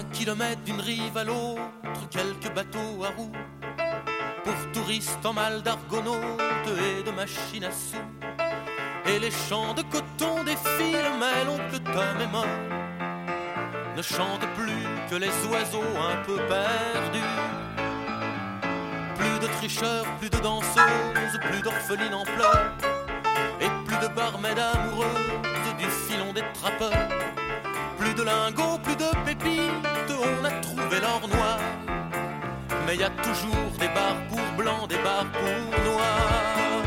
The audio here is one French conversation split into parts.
kilomètres d'une rive à l'autre, quelques bateaux à roues, pour touristes en mal d'argonautes et de machines à sous. Et les champs de coton défilent, mais l'oncle Tom est mort, ne chante plus que les oiseaux un peu perdus. Plus de tricheurs, plus de danseuses, plus d'orphelines en pleurs, et plus de barmaids amoureuses du filon des trappeurs. Plus de lingots, plus de pépites, on a trouvé l'or noir, mais y a toujours des bars pour blancs, des bars pour noirs.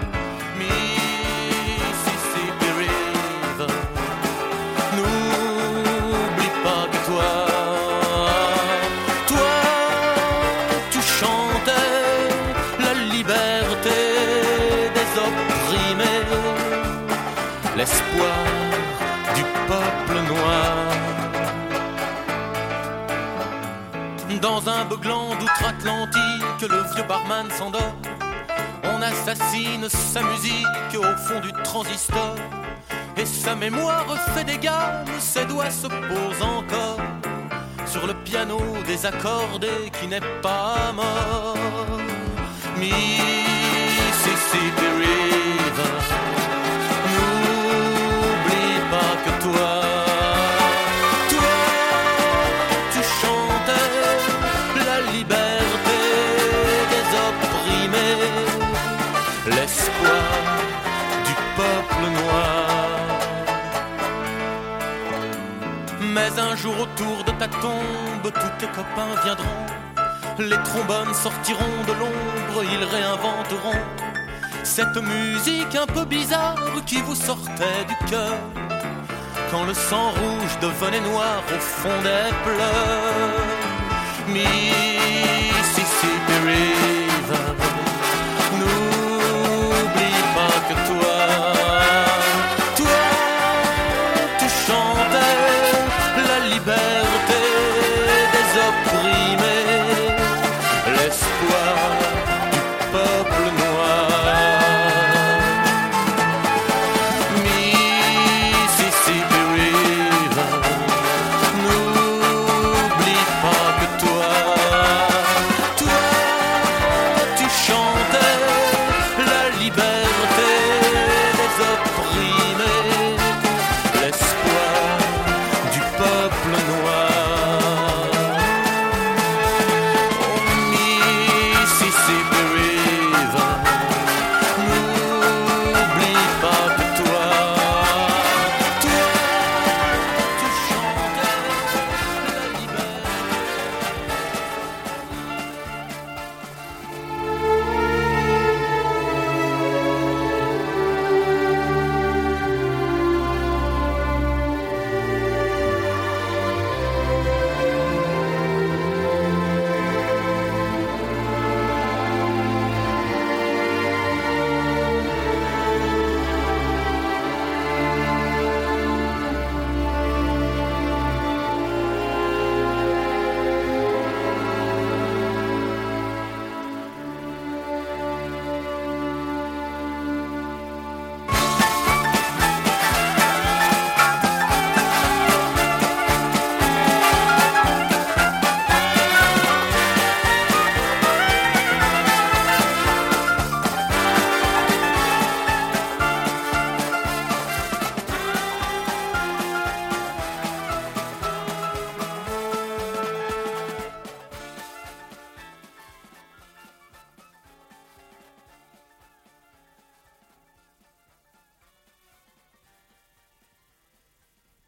Mississippi River, n'oublie pas que toi, tu chantais la liberté des opprimés, l'espoir du peuple noir. Dans un beuglant d'outre-Atlantique, le vieux barman s'endort. On assassine sa musique au fond du transistor, et sa mémoire fait des gammes, ses doigts se posent encore sur le piano désaccordé qui n'est pas mort. Mississippi River, n'oublie pas que toi, tu chantais la liberté des opprimés, l'espoir du peuple noir. Mais un jour autour de ta tombe, tous tes copains viendront, les trombones sortiront de l'ombre, ils réinventeront cette musique un peu bizarre qui vous sortait du cœur quand le sang rouge devenait noir au fond des pleurs. Mississippi